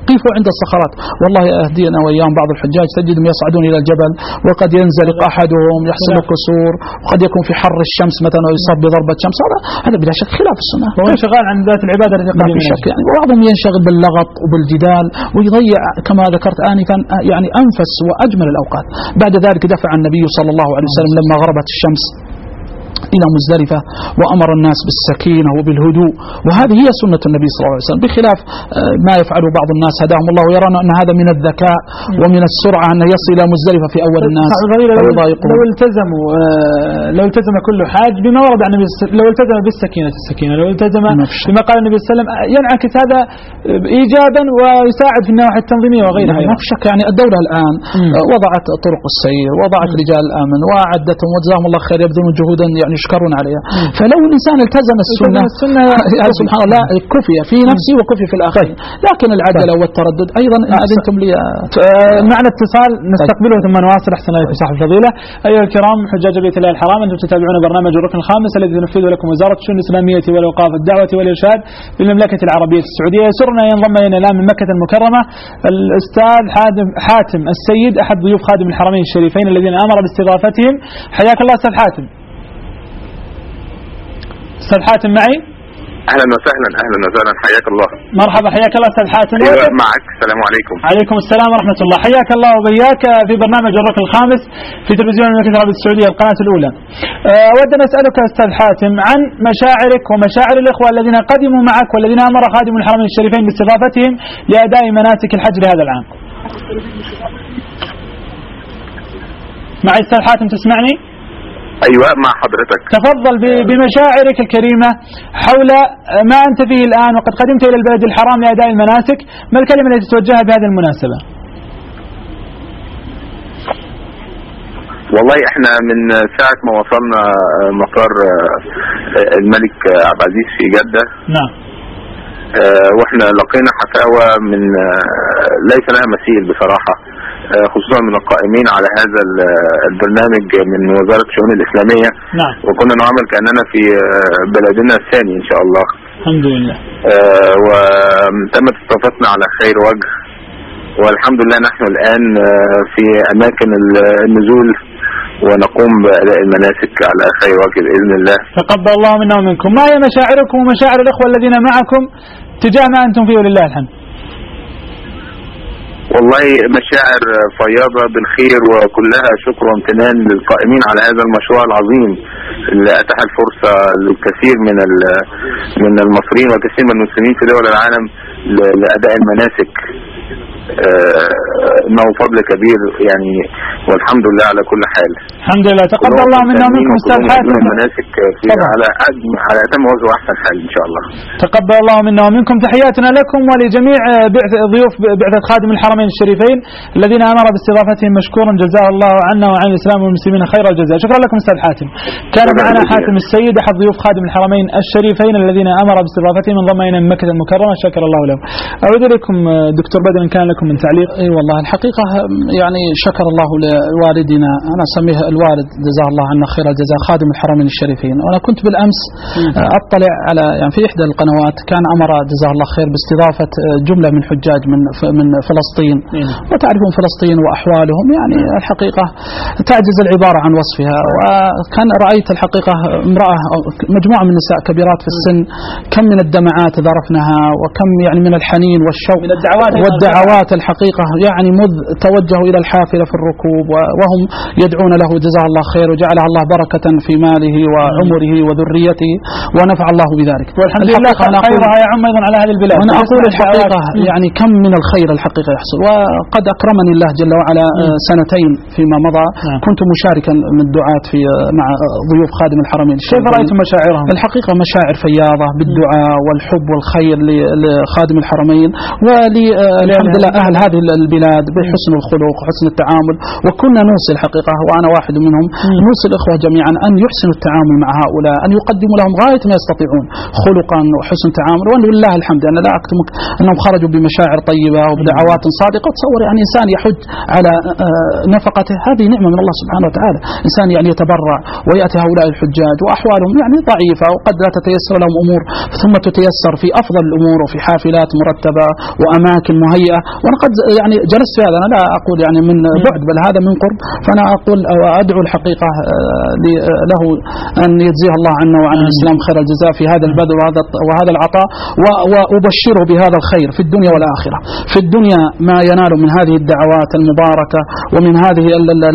قفوا عند الصخرات. والله أهدينا وإياهم بعض الحجاج تجدهم يصعدون إلى الجبل وقد ينزلق أحدهم يحصل كسور، وقد يكون في حر الشمس مثلا ويصاب بضربة شمس. هذا هذا بلا شك خلاف السنة. هو انشغال عن ذات العبادة التي ما في شك يعني. وبعضهم ينشغل باللغط وبالجدال ويضيع كما ذكرت آنفا يعني أنفس وأجمل الأوقات. بعد ذلك دفع النبي صلى الله عليه وسلم لما غربت الشمس إلى مزدلفة وأمر الناس بالسكينة وبالهدوء، وهذه هي سنة النبي صلى الله عليه وسلم، بخلاف ما يفعله بعض الناس هداهم الله ويرون أن هذا من الذكاء ومن السرعة أن يصل إلى مزدلفة في أول الناس. لو التزموا لو التزم كل حاج بما ورد عن النبي، لو التزم بالسكينة السكينة، لو التزم بما قال النبي صلى الله عليه وسلم ينعكس هذا إيجابا ويساعد في النواحي التنظيمية وغيرها. ما في شك يعني. الدولة الآن وضعت طرق السير، وضعت رجال الأمن وأعدتهم وجزاهم الله خير يبذلون جهودا يعني يشكرون عليها. فلو الإنسان التزم السنة, السنة يعني سبحان الله كفي في نفسه وكفي في الآخر. لكن العجلة والتردد أيضا إن أذنتم لي معنا اتصال نستقبله ثم نواصل. أحسن الله إليكم صاحب الفضيلة. أيها الكرام حجاج بيت الله الحرام، أنتم تتابعون برنامج الركن الخامس الذي تنفذه لكم وزارة الشؤون الإسلامية والأوقاف الدعوة والإرشاد بالمملكة العربية السعودية. يسرنا ينضم إلينا الآن من مكة المكرمة الأستاذ حاتم السيد أحد ضيوف خادم الحرمين الشريفين الذين أمر باستضافتهم. حياك الله أستاذ حاتم. أستاذ حاتم معي؟ أهلا وسهلا. أهلا وسهلا حياك الله. مرحبا حياك الله أستاذ حاتم. أيوة معك. السلام عليكم. عليكم السلام ورحمة الله. حياك الله وبياك في برنامج الركن الخامس في تلفزيون المملكة العربية السعودية القناة الأولى. أود أن أسألك أستاذ حاتم عن مشاعرك ومشاعر الإخوة الذين قدموا معك والذين أمر خادم الحرمين الشريفين باستضافتهم لأداء مناسك الحج لهذا العام. معي أستاذ حاتم تسمعني؟ أيوة مع حضرتك. تفضل بمشاعرك الكريمة حول ما أنت فيه الآن وقد قدمت إلى البلد الحرام لأداء المناسك. ما الكلمة التي توجهها بهذه المناسبة؟ والله احنا من ساعة ما وصلنا مطار الملك عبد العزيز في جدة نعم واحنا لقينا حفاوة من ليس لها مثيل بصراحة، خصوصا من القائمين على هذا البرنامج من وزارة الشؤون الإسلامية. نعم. وكنا نعمل كأننا في بلدنا الثاني إن شاء الله. الحمد لله. آه وتمت استضافتنا على خير وجه، والحمد لله نحن الآن في أماكن النزول ونقوم بأداء المناسك على خير وجه بإذن الله. تقبل الله منا ومنكم. ما هي مشاعركم ومشاعر الأخوة الذين معكم تجاه ما أنتم فيه ولله الحمد؟ والله مشاعر فياضة بالخير وكلها شكر وامتنان للقائمين على هذا المشروع العظيم اللي أتاح الفرصة للكثير من من المصريين وكثير من المسلمين في دول العالم لأداء المناسك. انه فضل كبير يعني، والحمد لله على كل حال. الحمد لله. تقبل الله منا ومنكم استاذ حاتم. المناسك في على على اتم وجه واحسن حال ان شاء الله. تقبل الله منا ومنكم. تحياتنا لكم ولجميع ضيوف بعثة خادم الحرمين الشريفين الذين امر باستضافتهم مشكورا جزاه الله عنا وعن الاسلام والمسلمين خير الجزاء. شكرا لكم استاذ حاتم. كان معنا حاتم السيد احد ضيوف خادم الحرمين الشريفين الذين امر باستضافتهم من ضمن مكة المكرمة. شكر الله له. اعود اليكم دكتور بدر ان كان لكم من تعليق. اي والله الحقيقه يعني شكر الله لوالدنا، انا اسميه الوالد جزاه الله عنا خير الجزاء، خادم الحرمين الشريفين. وانا كنت بالامس اطلع على يعني في احدى القنوات كان امر جزاه الله خير باستضافه جمله من حجاج من من فلسطين، وتعرفون فلسطين واحوالهم يعني الحقيقه تعجز العباره عن وصفها. وكان رايت الحقيقه امراه مجموعه من النساء كبيرات في السن، كم من الدمعات ذرفنها وكم يعني من الحنين والشوق من الدعوات والدعوات الحقيقة يعني مذ توجهوا إلى الحافلة في الركوب وهم يدعون له جزاه الله خير وجعلها الله بركة في ماله وعمره وذريته ونفع الله بذلك. والحمد لله خيرها يعم أيضا على هذه البلاد. وأنا أقول الحقيقة يعني كم من الخير الحقيقة يحصل، وقد أكرمني الله جل وعلا سنتين فيما مضى كنت مشاركا من الدعاة في مع ضيوف خادم الحرمين. كيف رأيتم مشاعرهم؟ الحقيقة مشاعر فياضة بالدعاء والحب والخير لخادم الحرمين وللحمد لله أهل هذه البلاد بحسن الخلق وحسن التعامل، وكنا نوصي الحقيقة وأنا واحد منهم، نوصي الإخوة جميعا أن يحسنوا التعامل مع هؤلاء، أن يقدموا لهم غاية ما يستطيعون خلقا وحسن تعامل. ولله الحمد أنا لا أكتم أنهم خرجوا بمشاعر طيبة وبدعوات صادقة. تصور يعني إنسان يحج على نفقته، هذه نعمة من الله سبحانه وتعالى. إنسان يعني يتبرع ويأتي هؤلاء الحجاج وأحوالهم يعني ضعيفة وقد لا تتيسر لهم أمور، ثم تتيسر في أفضل الأمور وفي حافلات مرتبة وأماكن مهيئة. وأنا قد يعني جلست في هذا، أنا لا أقول يعني من بعد بل هذا من قرب. فأنا أقول وأدعو الحقيقة له أن يجزيه الله عنا وعن الإسلام خير الجزاء في هذا البذل وهذا وهذا العطاء، وأبشره بهذا الخير في الدنيا والآخرة. في الدنيا ما ينال من هذه الدعوات المباركة ومن هذه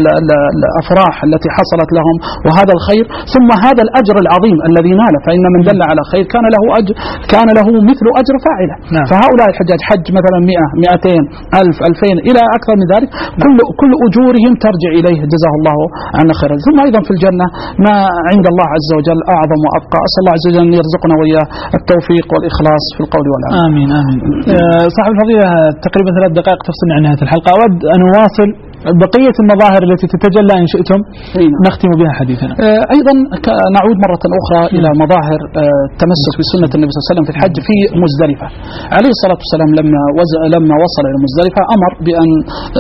الأفراح التي حصلت لهم وهذا الخير، ثم هذا الأجر العظيم الذي ناله. فإن من دل على خير كان له أجر كان له مثل أجر فاعله. نعم. فهؤلاء الحجاج حج مثلا مئة مئتين ألف ألفين إلى أكثر من ذلك، كل كل أجورهم ترجع إليه جزاه الله عنا خيرا. ثم أيضا في الجنة ما عند الله عز وجل أعظم وأبقى. أسأل الله عز وجل أن يرزقنا وإياه التوفيق والإخلاص في القول والعمل. آمين آمين. أه صاحب الفضيلة تقريبا ثلاث دقائق تفصلنا عن نهاية الحلقة. أود أن أواصل بقية المظاهر التي تتجلى إن شئتم نختم بها حديثنا. أيضا نعود مرة أخرى إلى مظاهر التمسك بسنة النبي صلى الله عليه وسلم في الحج في مزدلفة. عليه الصلاة والسلام لما لما وصل إلى مزدلفة أمر بأن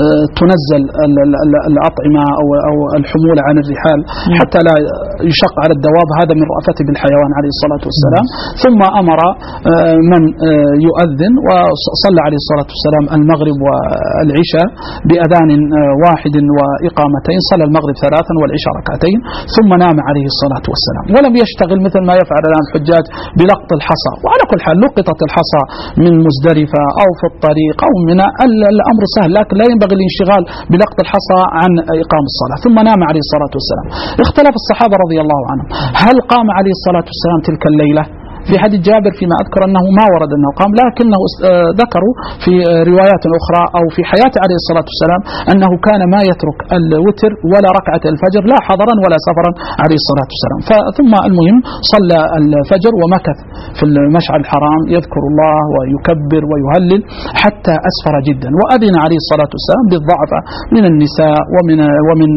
تنزل الأطعمة أو أو الحمولة عن الرحال حتى لا يشق على الدواب، هذا من رأفته بالحيوان عليه الصلاة والسلام. ثم أمر من يؤذن وصلى عليه الصلاة والسلام المغرب والعشاء بأذان واحد وإقامتين، صلى المغرب ثلاثا والعشاء ركعتين، ثم نام عليه الصلاة والسلام. ولم يشتغل مثل ما يفعل الآن الحجاج بلقط الحصى. وعلى كل حال لقطت الحصى من مزدلفة أو في الطريق أو من الأمر سهل، لكن لا ينبغي الانشغال بلقط الحصى عن إقام الصلاة. ثم نام عليه الصلاة والسلام. اختلف الصحابة رضي الله عنهم هل قام عليه الصلاة والسلام تلك الليلة؟ في حديث جابر فيما أذكر أنه ما ورد أنه قام، لكنه ذكروا في روايات أخرى أو في حياة عليه الصلاة والسلام أنه كان ما يترك الوتر ولا ركعة الفجر لا حضرا ولا سفرا عليه الصلاة والسلام. ثم المهم صلى الفجر ومكث في المشعر الحرام يذكر الله ويكبر ويهلل حتى أسفر جدا، وأذن عليه الصلاة والسلام بالضعفة من النساء ومن ومن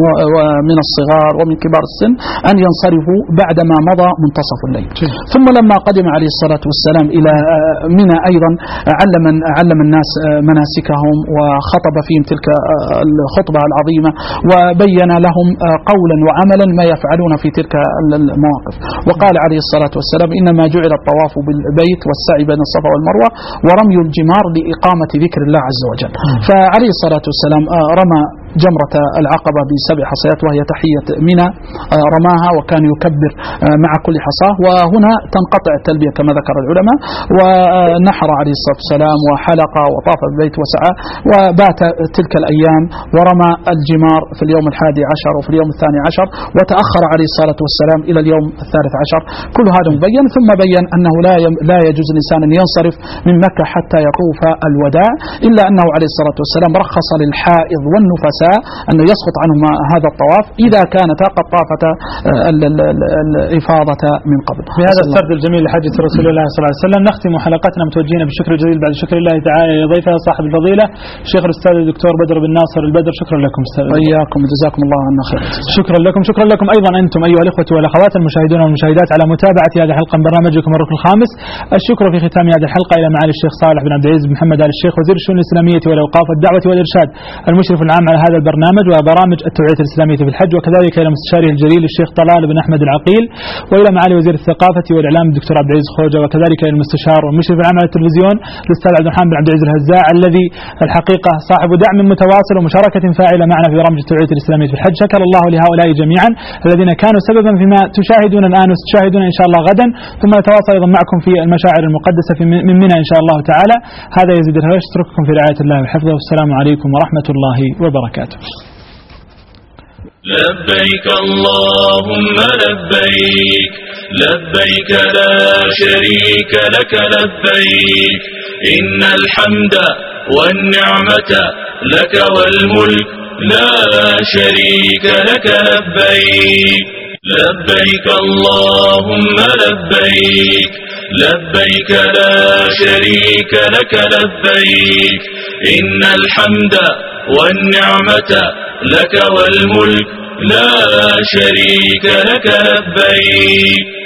ومن الصغار ومن كبار السن أن ينصرفوا بعدما مضى منتصف الليل. ثم لما قدم عليه الصلاة والسلام إلى منى أيضا علم علم الناس مناسكهم وخطب فيهم تلك الخطبة العظيمة وبين لهم قولا وعملا ما يفعلون في تلك المواقف. وقال عليه الصلاة والسلام إنما جعل الطواف بالبيت والسعي بين الصفا والمروة ورمي الجمار لإقامة ذكر الله عز وجل. فعليه الصلاة والسلام رمى جمرة العقبة بسبع حصيات وهي تحية منى، رماها وكان يكبر مع كل حصاه. وهنا تنقطع التلبية كما ذكر العلماء، ونحر عليه الصلاة والسلام وحلق وطاف بالبيت وسعى وبات تلك الأيام ورمى الجمار في اليوم الحادي عشر وفي اليوم الثاني عشر، وتأخر عليه الصلاة والسلام إلى اليوم الثالث عشر. كل هذا مبين. ثم بين أنه لا لا يجوز الإنسان أن ينصرف من مكة حتى يطوف الوداع، إلا أنه عليه الصلاة والسلام رخص للحائض والنفساء أنه يسقط عنهم هذا الطواف إذا كانتا قد طافت الإفاضة من قبل. بهذا السرد الجميل لحجة رسول الله صلى الله عليه وسلم نختم حلقتنا متوجهين بالشكر الجزيل بعد شكر الله تعالى لضيفه صاحب الفضيلة الشيخ الأستاذ الدكتور بدر بن ناصر البدر. شكرا لكم أستاذ. وإياكم جزاكم الله عنا خير. شكرا لكم. شكرا لكم أيضا أنتم أيها الإخوة والأخوات المشاهدون والمشاهدات على متابعة هذه الحلقة من برنامجكم الركن الخامس. الشكر في ختام هذه الحلقة إلى معالي الشيخ صالح بن عبد العزيز بن محمد آل الشيخ وزير الشؤون الإسلامية والأوقاف والدعوة والإرشاد المشرف العام على هذا البرنامج وبرامج التوعية الإسلامية في الحج، وكذلك إلى مستشاره الجليل الشيخ طلال بن أحمد العقيل، وإلى معالي وزير الثقافة والإعلام الدكتور عبد العزيز خوجة، وكذلك إلى المستشار والمشرف العام على التلفزيون الأستاذ عبد الرحمن بن عبد العزيز الهزاع الذي الحقيقة صاحب دعم متواصل ومشاركة فاعلة معنا في برامج التوعية الإسلامية في الحج. شكر الله لهؤلاء جميعا الذين كانوا سببا فيما تشاهدون الآن وستشاهدون إن شاء الله غدا، ثم نتواصل أيضا معكم في المشاعر المقدسة من منى إن شاء الله تعالى. هذا يزيد الهوش، اترككم في رعاية الله وحفظه، والسلام عليكم ورحمة الله وبركاته. لبيك اللهم لبيك لبيك لا شريك لك لبيك إن الحمد والنعمة لك والملك لا شريك لك لبيك لبيك اللهم لبيك لبيك لا شريك لك لبيك إن الحمد والنعمة لك والملك لا شريك لك لبيك.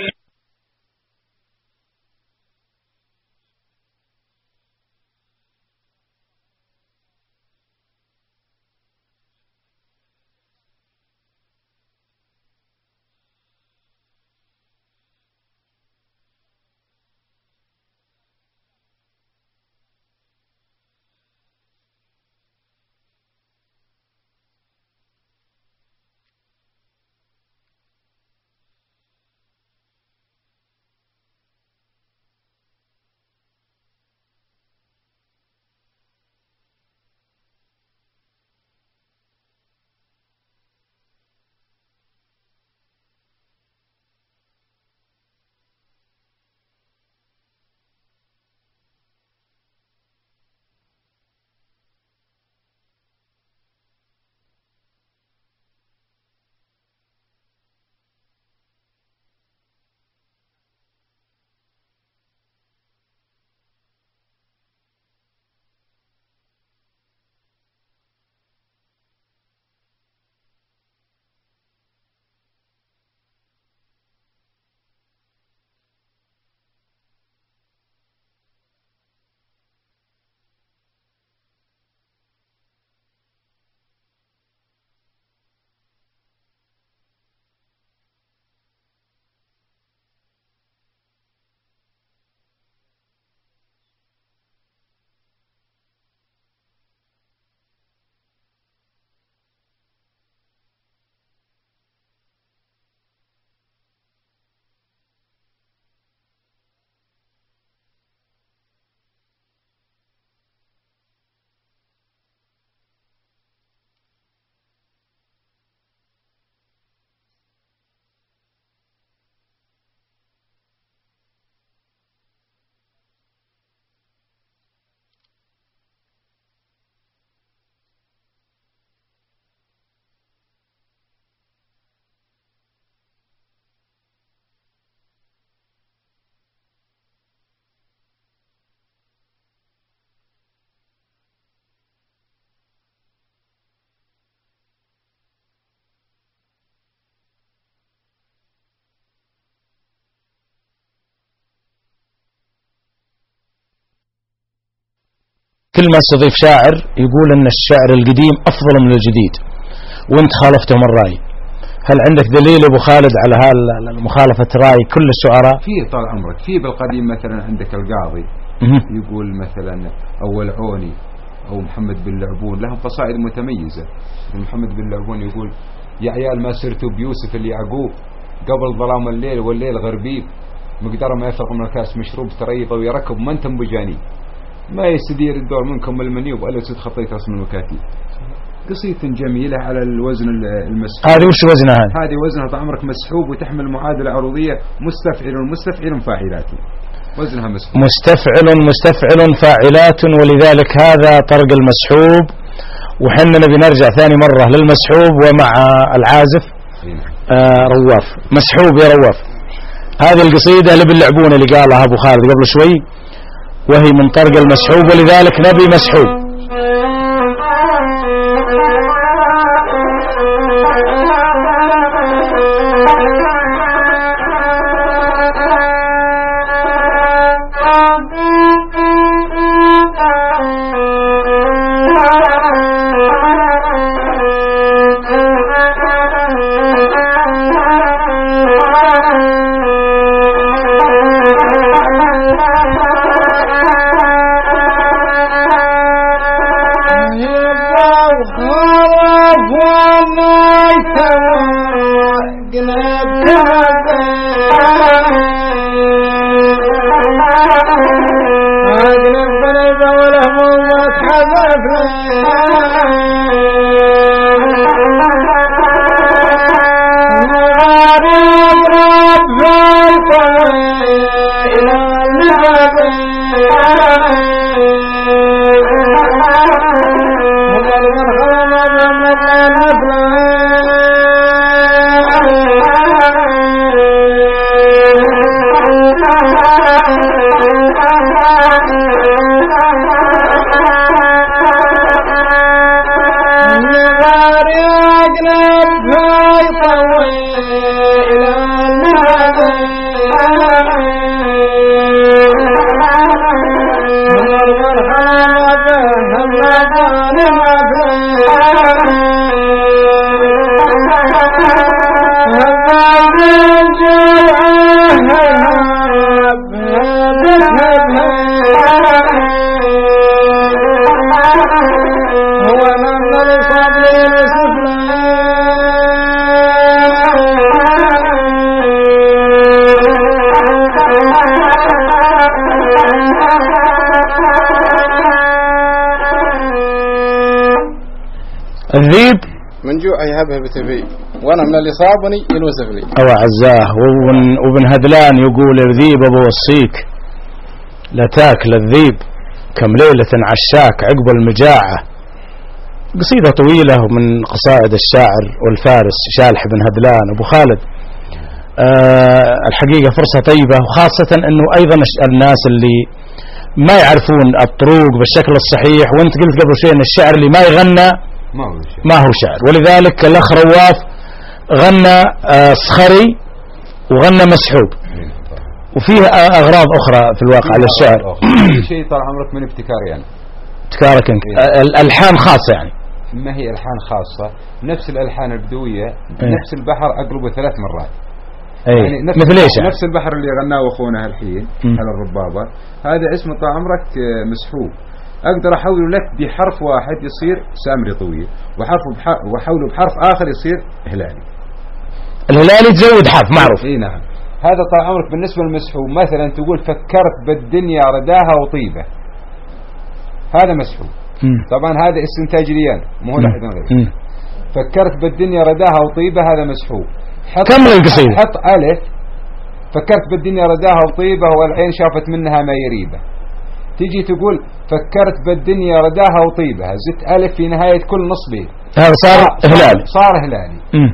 كل ما استضيف شاعر يقول ان الشعر القديم افضل من الجديد، وانت خالفتهم الراي. هل عندك دليل ابو خالد على هالمخالفة راي كل الشعراء؟ في طال عمرك في بالقديم مثلا عندك القاضي يقول مثلا اول عوني او محمد بن لعبون لهم قصائد متميزة. محمد بن لعبون يقول يا عيال ما سرتوا بيوسف اليعقوب قبل ظلام الليل والليل غربيب، مقدار ما يفرق من الكاس مشروب تريض ويركب ما انتم بجاني، ما يستدير الدور منكم المنيوب ألا تسد خطيت رسم المكاتيب. قصيدة جميلة على الوزن المسحوب. هذه وش وزنها؟ هذه هذه وزنها طال عمرك مسحوب وتحمل معادلة عروضية مستفعل مستفعل فاعلات، وزنها مسحوب. مستفعل مستفعل فاعلات، ولذلك هذا طرق المسحوب. وحنا نبي نرجع ثاني مرة للمسحوب ومع العازف آه رواف. مسحوب يا رواف. هذه القصيدة اللي باللعبون اللي قالها أبو خالد قبل شوي، وهي من طرق المسحوب، ولذلك نبي مسحوب. Oh الذيب من جوع يهبهب تبي وانا من اللي صابني ينوسف لي. او عزاه. وابن, وابن هذلان يقول الذيب بوصيك لا تاكل الذيب كم ليلة عشاك عقب المجاعة. قصيدة طويلة من قصائد الشاعر والفارس شالح بن هذلان. ابو خالد أه الحقيقة فرصة طيبة، وخاصة انه ايضا الناس اللي ما يعرفون الطروق بالشكل الصحيح، وانت قلت قبل شيء ان الشعر اللي ما يغنى ما هو شعر, ما هو شعر. ولذلك الاخ رواف غنى أه صخري وغنى مسحوب، وفيه اغراض اخرى في الواقع على الشعر. شيء طال عمرك من ابتكاري يعني ابتكارك انت. الالحان خاصة يعني ما هي الحان خاصة، نفس الالحان البدوية ايه؟ نفس البحر اقلبه ثلاث مرات. ايه؟ يعني نفس مثل ايش يعني؟ نفس البحر اللي غناه اخونا الحين على الربابة، هذا اسمه طال عمرك مسحوب. اقدر احوله لك بحرف واحد يصير سامري طويل، وحرف واحوله بحرف اخر يصير هلالي. الهلالي تزود حرف معروف. اي نعم. هذا طال عمرك بالنسبة للمسحوب مثلا تقول فكرت بالدنيا رداها وطيبة، هذا مسحوب. مم. طبعا هذا استنتاج ليان مو هو لحد غير. فكرت بالدنيا رداها وطيبة هذا مسحوب. كمل القصيدة. حط ألف فكرت بالدنيا رداها وطيبة والعين شافت منها ما يريبه. تيجي تقول فكرت بالدنيا رداها وطيبة، زدت ألف في نهاية كل نص بيت، هذا صار هلالي. صار هلالي. مم.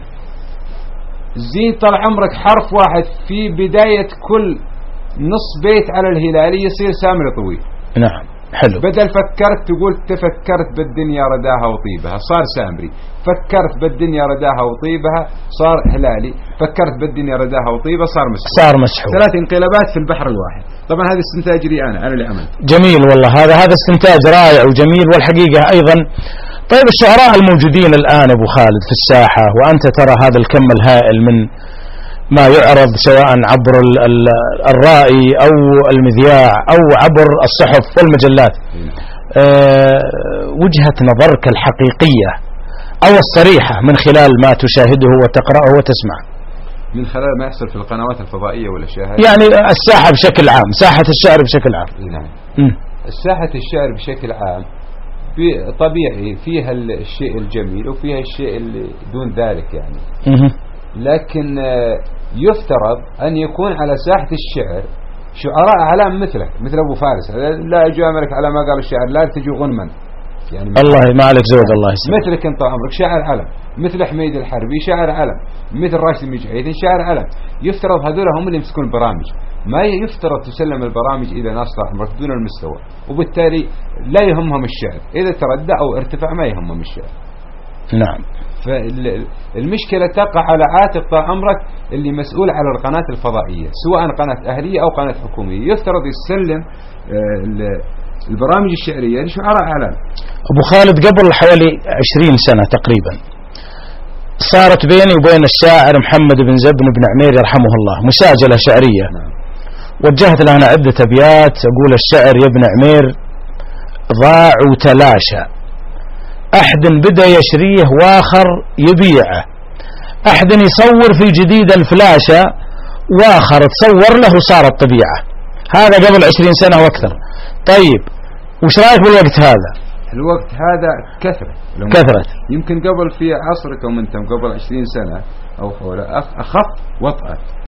زيد طال عمرك حرف واحد في بداية كل نص بيت على الهلالي يصير سامري طويل. نعم حلو. بدل فكرت تقول تفكرت بالدنيا رداها وطيبها صار سامري. فكرت بالدنيا رداها وطيبها صار هلالي. فكرت بالدنيا رداها وطيبها صار مسحوب. صار مسحوب. ثلاث انقلابات في البحر الواحد. طبعا هذا استنتاج لي انا انا اللي عملت. جميل والله، هذا هذا استنتاج رائع وجميل. والحقيقة ايضا طيب الشعراء الموجودين الان ابو خالد في الساحة، وانت ترى هذا الكم الهائل من ما يعرض سواء عبر الرائي أو المذياع أو عبر الصحف والمجلات، أه وجهة نظرك الحقيقية أو الصريحة من خلال ما تشاهده وتقرأه وتسمع، من خلال ما يحصل في القنوات الفضائية ولا شاهد يعني الساحة بشكل عام، ساحة الشعر بشكل عام. نعم. ساحة الشعر بشكل عام طبيعي فيها الشيء الجميل وفيها الشيء اللي دون ذلك يعني. م- لكن يفترض أن يكون على ساحة الشعر شعراء أعلام مثلك مثل أبو فارس. لا أجاملك على ما قال الشعر، لا تجي غنما يعني. الله ما عليك زود الله يسلمك. مثلك أنت عمرك شاعر علم، مثل حميد الحربي شاعر علم، مثل راشد المجعيدي شاعر علم. يفترض هذول هم اللي يمسكون البرامج، ما يفترض تسلم البرامج إلى ناس عمرك دون المستوى، وبالتالي لا يهمهم الشعر، إذا تردى أو ارتفع ما يهمهم الشعر. نعم. فالمشكلة تقع على عاتق طال عمرك اللي مسؤول على القناة الفضائية سواء قناة أهلية أو قناة حكومية، يفترض يسلم البرامج الشعرية لشعراء أعلام. أبو خالد قبل حوالي عشرين سنة تقريبا صارت بيني وبين الشاعر محمد بن زبن بن عمير يرحمه الله مساجلة شعرية. نعم. وجهت له أنا عدة أبيات أقول الشعر يا ابن عمير ضاع وتلاشى، أحد بدأ يشريه واخر يبيعه، أحد يصور في جديد الفلاشة واخر تصور له صارت طبيعة. هذا قبل عشرين سنة واكثر. طيب وش رأيك بالوقت هذا؟ الوقت هذا كثرة كثرة يمكن قبل في عصركم انتم قبل عشرين سنة أو حوله أخف وطأة.